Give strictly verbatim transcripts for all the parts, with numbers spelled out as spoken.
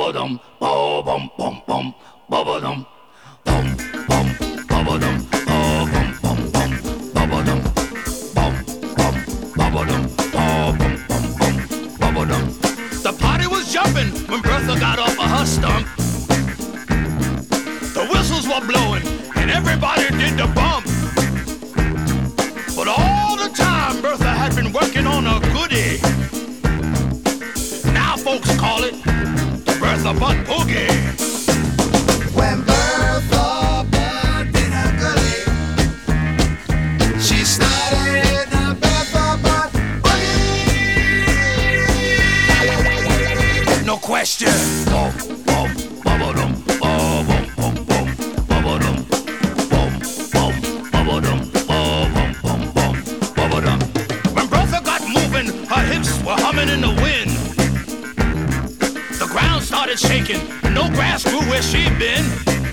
ba-ba-dum, ba-bum, bum, bum, ba-ba-dum, bum, bum, ba-ba-dum, ba-bum, bum, bum, ba-ba-dum, bum, bum, ba-ba-dum, ba-bum, bum, bum, ba-ba-dum. The party was jumping when Bertha got off of her stump. The whistles were blowing and everybody did the bump. But all the time Bertha had been working on a goodie. Now folks call it the Bertha Butt Boogie. When Bertha Butt did her goodie, she started the Bertha Butt Boogie. No question. Bum, bum, ba-ba-dum, ba-bum, bum, bum, ba-ba-dum, bum, bum, ba-ba-dum, ba-bum, bum, bum, ba-ba-dum. When Bertha got moving, her hips were humming in the wind. The ground started shaking, and no grass grew where she'd been.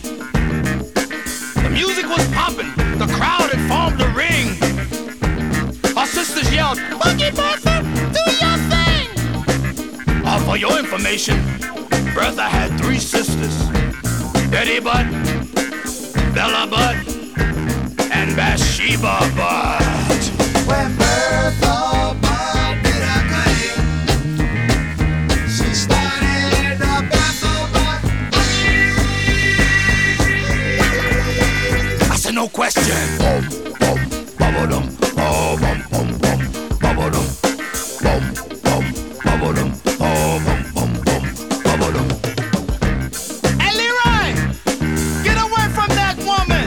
The music was popping, the crowd had formed a ring. Our sisters yelled, "Boogie Bertha, do your thing!" Uh, for your information, Bertha had three sisters: Betty Butt, Bella Butt, and Bathsheba Butt. When Bertha Butt did her goodie, she started the Bertha Butt Boogie. I said no question. Bum, bum, ba-ba-dum, ba-bum, bum, bum, ba-ba-dum, bum, bum, ba-ba-dum, ba-bum, bum, bum, ba-ba-dum. Hey, Leroy, get away from that woman.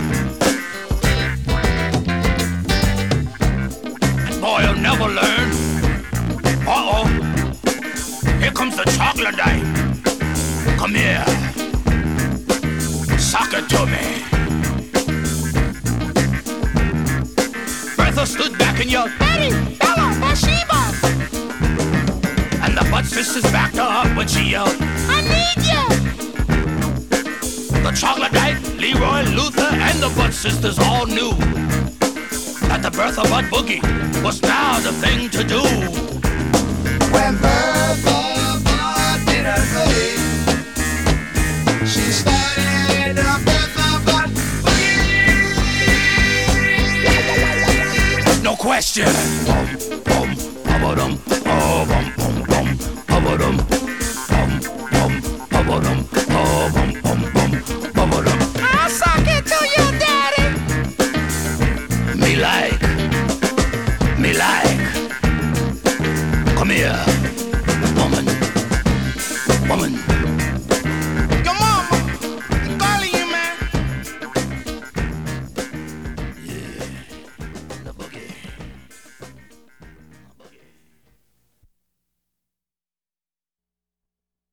Boy, you'll never learn. Uh-oh. Here comes the troglodyte. Come here. Sock it to me. Bertha stood back and yelled, "Betty, Bella, Bathsheba!" And the Butt sisters backed her up when she yelled, "I need you!" The troglodyte, Leroy, Luther, and the Butt sisters all knew that the Bertha Butt Boogie was now the thing to do. When Bertha Butt did her goodie, she started the Bertha Butt Boogie. No question. Bum, bum, ba-ba-dum, ba-bum, bum, bum, ba-ba-dum,